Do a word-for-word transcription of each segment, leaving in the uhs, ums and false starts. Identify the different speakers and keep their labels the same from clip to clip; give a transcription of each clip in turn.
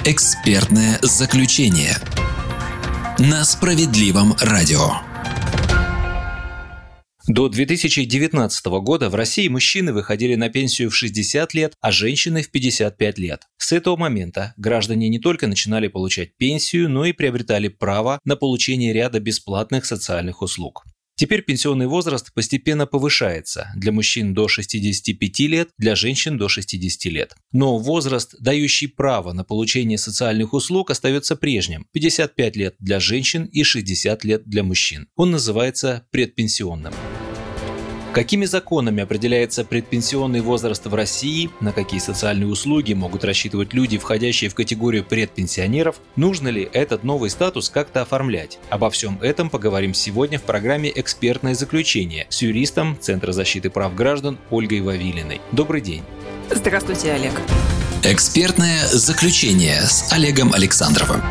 Speaker 1: Экспертное заключение на Справедливом радио.
Speaker 2: До две тысячи девятнадцатого года в России мужчины выходили на пенсию в шестьдесят лет, а женщины в пятьдесят пять лет. С этого момента граждане не только начинали получать пенсию, но и приобретали право на получение ряда бесплатных социальных услуг. Теперь пенсионный возраст постепенно повышается для мужчин до шестидесяти пяти лет, для женщин до шестидесяти лет. Но возраст, дающий право на получение социальных услуг, остается прежним – пятьдесят пять лет для женщин и шестьдесят лет для мужчин. Он называется предпенсионным. Какими законами определяется предпенсионный возраст в России, на какие социальные услуги могут рассчитывать люди, входящие в категорию предпенсионеров, нужно ли этот новый статус как-то оформлять? Обо всем этом поговорим сегодня в программе «Экспертное заключение» с юристом Центра защиты прав граждан Ольгой Вавилиной. Добрый день.
Speaker 3: Здравствуйте, Олег.
Speaker 1: Экспертное заключение с Олегом Александровым.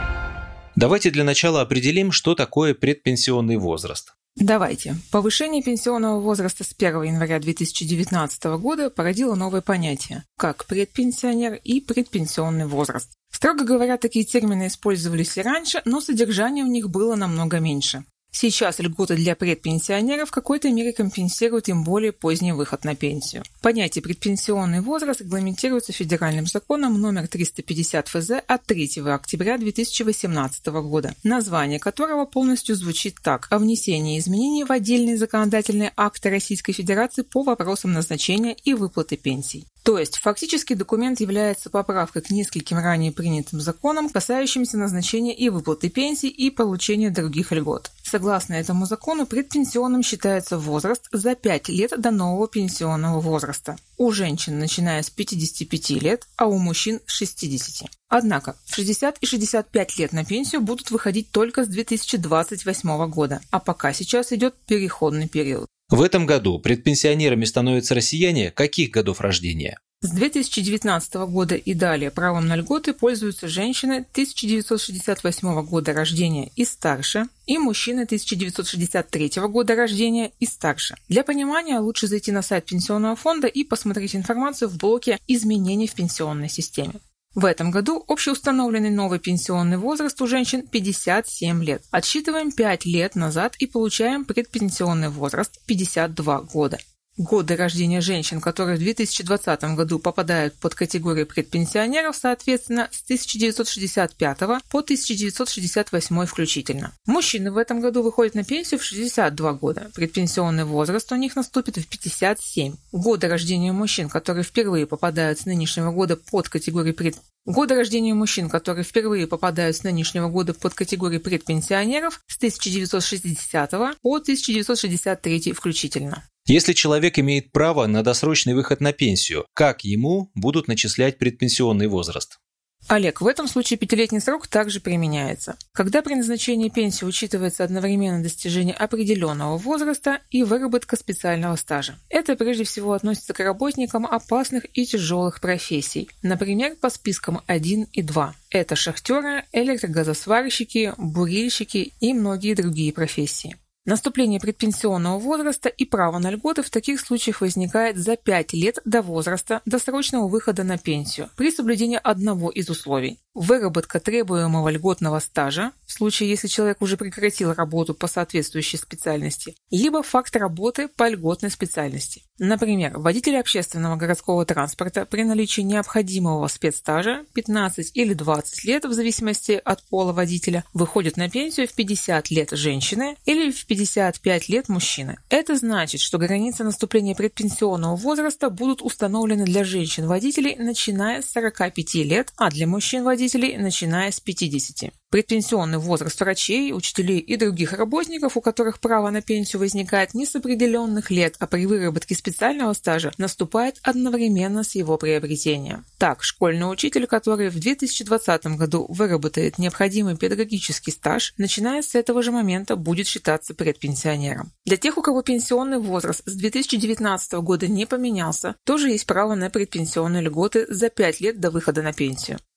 Speaker 2: Давайте для начала определим, что такое предпенсионный возраст.
Speaker 3: Давайте. Повышение пенсионного возраста с первого января две тысячи девятнадцатого года породило новое понятие, как предпенсионер и предпенсионный возраст. Строго говоря, такие термины использовались и раньше, но содержание в них было намного меньше. Сейчас льготы для предпенсионеров в какой-то мере компенсируют им более поздний выход на пенсию. Понятие «предпенсионный возраст» регламентируется федеральным законом номер триста пятьдесят эф зэ от третьего октября две тысячи восемнадцатого года, название которого полностью звучит так: «О внесении изменений в отдельные законодательные акты Российской Федерации по вопросам назначения и выплаты пенсий». То есть, фактически документ является поправкой к нескольким ранее принятым законам, касающимся назначения и выплаты пенсий и получения других льгот. Согласно этому закону, предпенсионным считается возраст за пять лет до нового пенсионного возраста. У женщин начиная с пятидесяти пяти лет, а у мужчин с шестидесяти. Однако в шестьдесят и шестьдесят пять лет на пенсию будут выходить только с две тысячи двадцать восьмого года, а пока сейчас идет переходный период.
Speaker 2: В этом году предпенсионерами становятся россияне каких годов рождения?
Speaker 3: С две тысячи девятнадцатого года и далее правом на льготы пользуются женщины тысяча девятьсот шестьдесят восьмого года рождения и старше, и мужчины тысяча девятьсот шестьдесят третьего года рождения и старше. Для понимания лучше зайти на сайт Пенсионного фонда и посмотреть информацию в блоке «Изменения в пенсионной системе». В этом году общеустановленный новый пенсионный возраст у женщин пятьдесят семь лет. Отсчитываем пять лет назад и получаем предпенсионный возраст пятьдесят два года. Годы рождения женщин, которые в две тысячи двадцатом году попадают под категорию предпенсионеров, соответственно, с тысяча девятьсот шестьдесят пятого по тысяча девятьсот шестьдесят восьмой включительно. Мужчины в этом году выходят на пенсию в шестьдесят два года. Предпенсионный возраст у них наступит в пятьдесят семь. Годы рождения мужчин, которые впервые попадают с нынешнего года под категорию пред... Годы рождения мужчин, которые впервые попадают с нынешнего года под категорию предпенсионеров, с тысяча девятьсот шестидесятого по тысяча девятьсот шестьдесят третий включительно.
Speaker 2: Если человек имеет право на досрочный выход на пенсию, как ему будут начислять предпенсионный возраст?
Speaker 3: Олег, в этом случае пятилетний срок также применяется. Когда при назначении пенсии учитывается одновременно достижение определенного возраста и выработка специального стажа. Это прежде всего относится к работникам опасных и тяжелых профессий, например, по спискам один и два. Это шахтеры, электрогазосварщики, бурильщики и многие другие профессии. Наступление предпенсионного возраста и право на льготы в таких случаях возникает за пять лет до возраста досрочного выхода на пенсию при соблюдении одного из условий. Выработка требуемого льготного стажа, в случае, если человек уже прекратил работу по соответствующей специальности, либо факт работы по льготной специальности. Например, водители общественного городского транспорта при наличии необходимого спецстажа пятнадцать или двадцать лет в зависимости от пола водителя выходят на пенсию в пятьдесят лет женщины или в пятьдесят пять лет мужчины. Это значит, что границы наступления предпенсионного возраста будут установлены для женщин-водителей начиная с сорока пяти лет, а для мужчин-водителей начиная с пятидесяти. Предпенсионный возраст врачей, учителей и других работников, у которых право на пенсию возникает не с определенных лет, а при выработке специального стажа, наступает одновременно с его приобретением. Так, школьный учитель, который в две тысячи двадцатом году выработает необходимый педагогический стаж, начиная с этого же момента будет считаться предпенсионером. Для тех, у кого пенсионный возраст с две тысячи девятнадцатого года не поменялся, тоже есть право на предпенсионные льготы за пять лет до выхода на пенсию.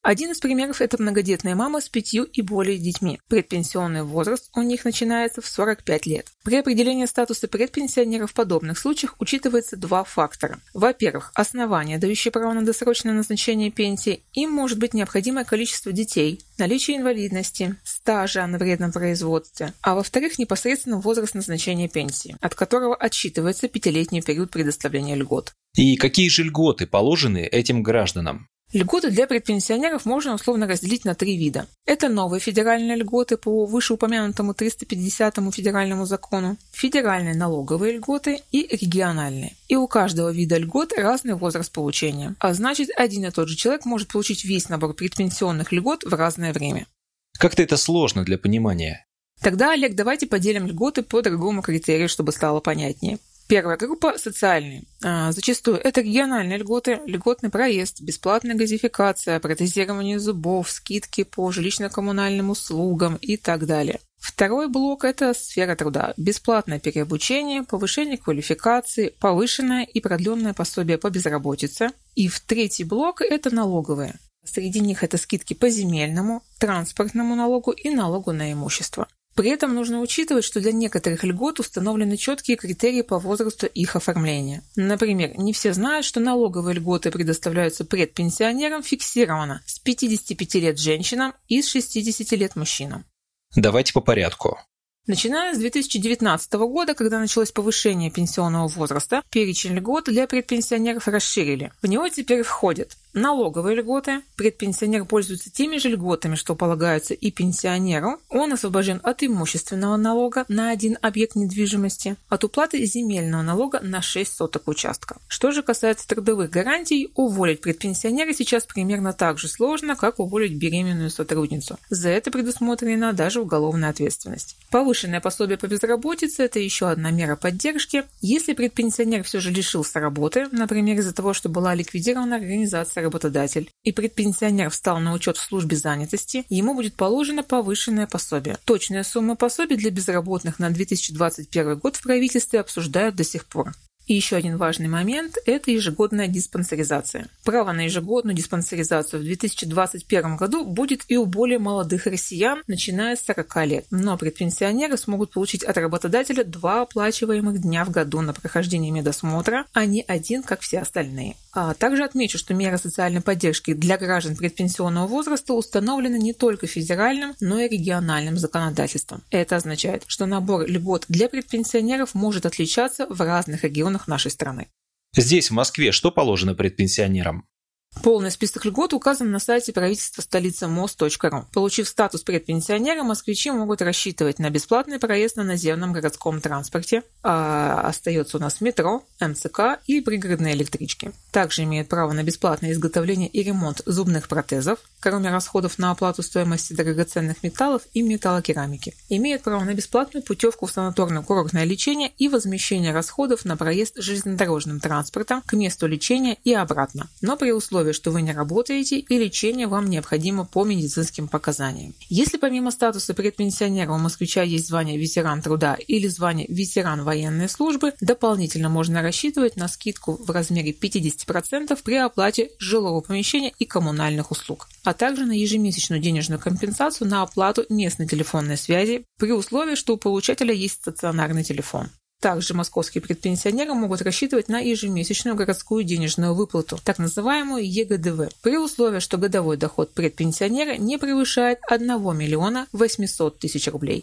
Speaker 3: Один из примеров – это многодетная мама с пятью и более детьми. Предпенсионный возраст у них начинается в сорок пять лет. При определении статуса предпенсионеров в подобных случаях учитывается два фактора. Во-первых, основание, дающее право на досрочное назначение пенсии, им может быть необходимое количество детей, наличие инвалидности, стажа на вредном производстве, а во-вторых, непосредственно возраст назначения пенсии, от которого отсчитывается пятилетний период предоставления льгот.
Speaker 2: И какие же льготы положены этим гражданам?
Speaker 3: Льготы для предпенсионеров можно условно разделить на три вида. Это новые федеральные льготы по вышеупомянутому триста пятидесятому федеральному закону, федеральные налоговые льготы и региональные. И у каждого вида льгот разный возраст получения. А значит, один и тот же человек может получить весь набор предпенсионных льгот в разное время.
Speaker 2: Как-то это сложно для понимания.
Speaker 3: Тогда, Олег, давайте поделим льготы по другому критерию, чтобы стало понятнее. Первая группа – социальные. А, зачастую это региональные льготы, льготный проезд, бесплатная газификация, протезирование зубов, скидки по жилищно-коммунальным услугам и так далее. Второй блок – это сфера труда. Бесплатное переобучение, повышение квалификации, повышенное и продленное пособие по безработице. И в третий блок – это налоговые. Среди них это скидки по земельному, транспортному налогу и налогу на имущество. При этом нужно учитывать, что для некоторых льгот установлены четкие критерии по возрасту их оформления. Например, не все знают, что налоговые льготы предоставляются предпенсионерам фиксированно с пятидесяти пяти лет женщинам и с шестидесяти лет мужчинам.
Speaker 2: Давайте по порядку.
Speaker 3: Начиная с две тысячи девятнадцатого года, когда началось повышение пенсионного возраста, перечень льгот для предпенсионеров расширили. В него теперь входят налоговые льготы. Предпенсионер пользуется теми же льготами, что полагаются и пенсионеру. Он освобожден от имущественного налога на один объект недвижимости, от уплаты земельного налога на шесть соток участка. Что же касается трудовых гарантий, уволить предпенсионера сейчас примерно так же сложно, как уволить беременную сотрудницу. За это предусмотрена даже уголовная ответственность. Повышенное пособие по безработице – это еще одна мера поддержки. Если предпенсионер все же лишился работы, например, из-за того, что была ликвидирована организация работодатель, и предпенсионер встал на учет в службе занятости, ему будет положено повышенное пособие. Точная сумма пособий для безработных на две тысячи двадцать первый год в правительстве обсуждают до сих пор. И еще один важный момент – это ежегодная диспансеризация. Право на ежегодную диспансеризацию в две тысячи двадцать первом году будет и у более молодых россиян, начиная с сорока лет. Но предпенсионеры смогут получить от работодателя два оплачиваемых дня в году на прохождение медосмотра, а не один, как все остальные. А также отмечу, что меры социальной поддержки для граждан предпенсионного возраста установлены не только федеральным, но и региональным законодательством. Это означает, что набор льгот для предпенсионеров может отличаться в разных регионах нашей страны.
Speaker 2: Здесь, в Москве, что положено предпенсионерам?
Speaker 3: Полный список льгот указан на сайте правительства столицы мост точка ру. Получив статус предпенсионера, москвичи могут рассчитывать на бесплатный проезд на наземном городском транспорте. А остается у нас метро, эм цэ ка и пригородные электрички. Также имеют право на бесплатное изготовление и ремонт зубных протезов, кроме расходов на оплату стоимости драгоценных металлов и металлокерамики. Имеют право на бесплатную путевку в санаторно-курортное лечение и возмещение расходов на проезд железнодорожным транспортом к месту лечения и обратно, но при условии, что вы не работаете и лечение вам необходимо по медицинским показаниям. Если помимо статуса предпенсионера у москвича есть звание ветеран труда или звание ветеран военной службы, дополнительно можно рассчитывать на скидку в размере пятьдесят процентов при оплате жилого помещения и коммунальных услуг, а также на ежемесячную денежную компенсацию на оплату местной телефонной связи при условии, что у получателя есть стационарный телефон. Также московские предпенсионеры могут рассчитывать на ежемесячную городскую денежную выплату, так называемую е гэ дэ вэ, при условии, что годовой доход предпенсионера не превышает одного миллиона восьмисот тысяч рублей.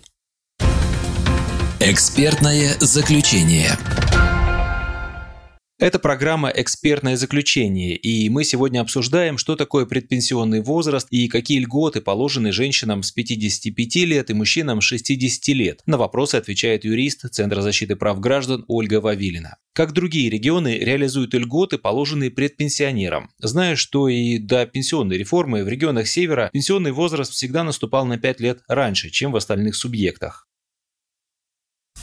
Speaker 1: Экспертное заключение.
Speaker 2: Это программа «Экспертное заключение», и мы сегодня обсуждаем, что такое предпенсионный возраст и какие льготы положены женщинам с пятидесяти пяти лет и мужчинам с шестидесяти лет. На вопросы отвечает юрист Центра защиты прав граждан Ольга Вавилина. Как другие регионы реализуют льготы, положенные предпенсионерам? Знаю, что и до пенсионной реформы в регионах Севера пенсионный возраст всегда наступал на пять лет раньше, чем в остальных субъектах.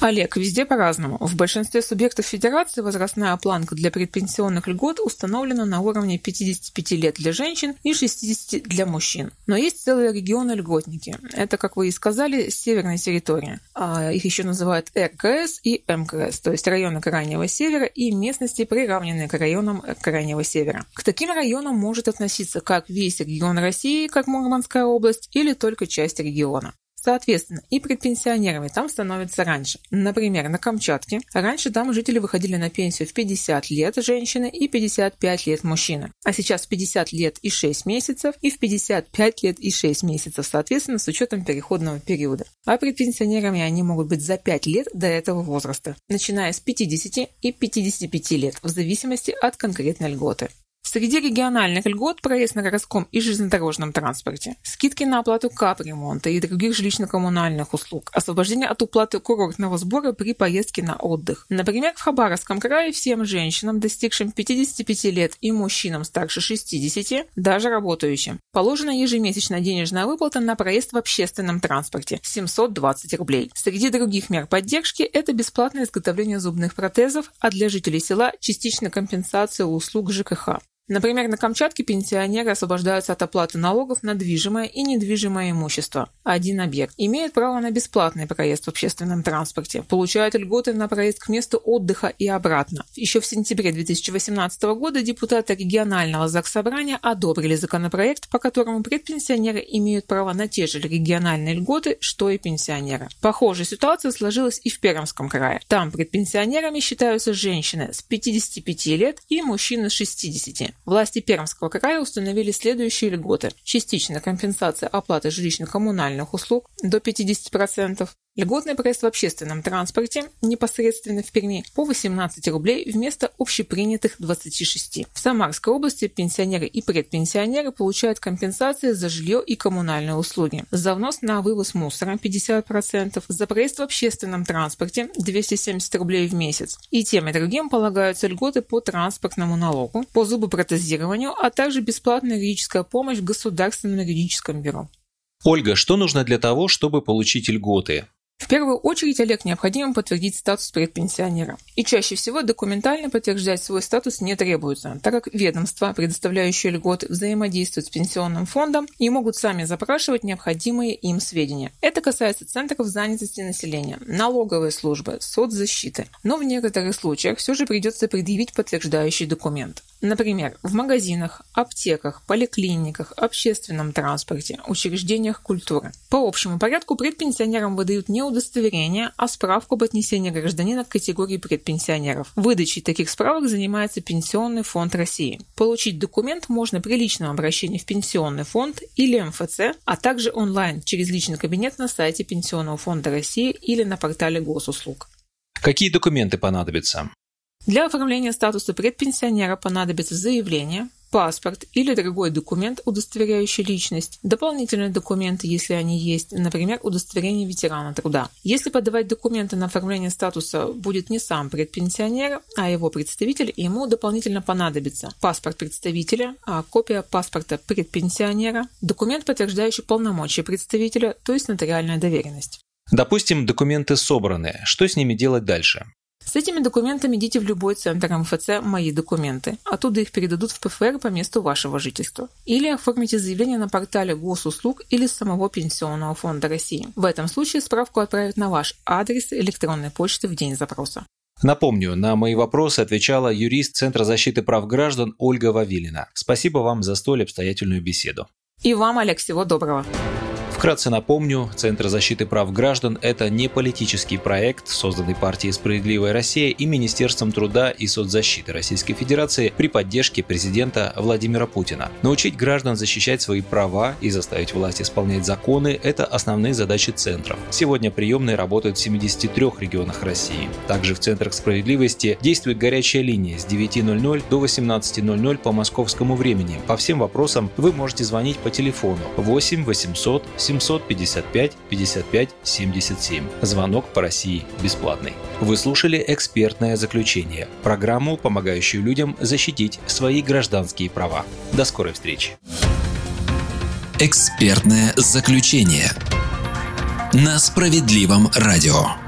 Speaker 3: Олег, везде по-разному. В большинстве субъектов Федерации возрастная планка для предпенсионных льгот установлена на уровне пятидесяти пяти лет для женщин и шестидесяти для мужчин. Но есть целые регионы-льготники. Это, как вы и сказали, северная территория. А их еще называют эр ка эс и эм ка эс, то есть районы Крайнего Севера и местности, приравненные к районам Крайнего Севера. К таким районам может относиться как весь регион России, как Мурманская область, или только часть региона. Соответственно, и предпенсионерами там становятся раньше. Например, на Камчатке раньше там жители выходили на пенсию в пятьдесят лет женщины и пятьдесят пять лет мужчины. А сейчас в пятьдесят лет и шесть месяцев и в пятьдесят пять лет и шесть месяцев, соответственно, с учетом переходного периода. А предпенсионерами они могут быть за пять лет до этого возраста, начиная с пятидесяти и пятидесяти пяти лет, в зависимости от конкретной льготы. Среди региональных льгот проезд на городском и железнодорожном транспорте, скидки на оплату капремонта и других жилищно-коммунальных услуг, освобождение от уплаты курортного сбора при поездке на отдых. Например, в Хабаровском крае всем женщинам, достигшим пятидесяти пяти лет, и мужчинам старше шестидесяти, даже работающим, положена ежемесячная денежная выплата на проезд в общественном транспорте – семьсот двадцать рублей. Среди других мер поддержки – это бесплатное изготовление зубных протезов, а для жителей села – частичная компенсация услуг жэ ка ха. Например, на Камчатке пенсионеры освобождаются от оплаты налогов на движимое и недвижимое имущество. Один объект. Имеют право на бесплатный проезд в общественном транспорте. Получают льготы на проезд к месту отдыха и обратно. Еще в сентябре две тысячи восемнадцатого года депутаты регионального Заксобрания одобрили законопроект, по которому предпенсионеры имеют право на те же региональные льготы, что и пенсионеры. Похожая ситуация сложилась и в Пермском крае. Там предпенсионерами считаются женщины с пятидесяти пяти лет и мужчины с шестидесяти. Власти Пермского края установили следующие льготы. Частичная компенсация оплаты жилищно-коммунальных услуг до пятидесяти процентов. Льготный проезд в общественном транспорте непосредственно в Перми по восемнадцать рублей вместо общепринятых двадцати шести. В Самарской области пенсионеры и предпенсионеры получают компенсации за жилье и коммунальные услуги. За внос на вывоз мусора пятьдесят процентов, за проезд в общественном транспорте двести семьдесят рублей в месяц. И тем и другим полагаются льготы по транспортному налогу, по зубопротезированию, а также бесплатная юридическая помощь в Государственном юридическом бюро.
Speaker 2: Ольга, что нужно для того, чтобы получить льготы?
Speaker 3: В первую очередь, Олег, необходимо подтвердить статус предпенсионера. И чаще всего документально подтверждать свой статус не требуется, так как ведомства, предоставляющие льготы, взаимодействуют с пенсионным фондом и могут сами запрашивать необходимые им сведения. Это касается центров занятости населения, налоговой службы, соцзащиты. Но в некоторых случаях все же придется предъявить подтверждающий документ. Например, в магазинах, аптеках, поликлиниках, общественном транспорте, учреждениях культуры. По общему порядку предпенсионерам выдают не удостоверение, а справку об отнесении гражданина к категории предпенсионеров. Выдачей таких справок занимается Пенсионный фонд России. Получить документ можно при личном обращении в Пенсионный фонд или эм эф цэ, а также онлайн через личный кабинет на сайте Пенсионного фонда России или на портале госуслуг.
Speaker 2: Какие документы понадобятся?
Speaker 3: Для оформления статуса предпенсионера понадобится заявление, паспорт или другой документ, удостоверяющий личность, дополнительные документы, если они есть, например, удостоверение ветерана труда. Если подавать документы на оформление статуса будет не сам предпенсионер, а его представитель, ему дополнительно понадобится паспорт представителя, а копия паспорта предпенсионера, документ, подтверждающий полномочия представителя, то есть нотариальная доверенность.
Speaker 2: Допустим, документы собраны. Что с ними делать дальше?
Speaker 3: С этими документами идите в любой центр эм эф цэ «Мои документы». Оттуда их передадут в пэ эф эр по месту вашего жительства. Или оформите заявление на портале госуслуг или самого Пенсионного фонда России. В этом случае справку отправят на ваш адрес электронной почты в день запроса.
Speaker 2: Напомню, на мои вопросы отвечала юрист Центра защиты прав граждан Ольга Вавилина. Спасибо вам за столь обстоятельную беседу.
Speaker 3: И вам, Олег, всего доброго.
Speaker 2: Вкратце напомню, Центр защиты прав граждан – это не политический проект, созданный партией «Справедливая Россия» и Министерством труда и соцзащиты Российской Федерации при поддержке президента Владимира Путина. Научить граждан защищать свои права и заставить власть исполнять законы – это основные задачи центров. Сегодня приемные работают в семидесяти трёх регионах России. Также в Центрах справедливости действует горячая линия с девяти ноль-ноль до восемнадцати ноль-ноль по московскому времени. По всем вопросам вы можете звонить по телефону восемь восемьсот семьсот пятьдесят пять пятьдесят пять семьдесят семь. Звонок по России бесплатный. Вы слушали «Экспертное заключение» – программу, помогающую людям защитить свои гражданские права. До скорой встречи.
Speaker 1: «Экспертное заключение» на Справедливом радио.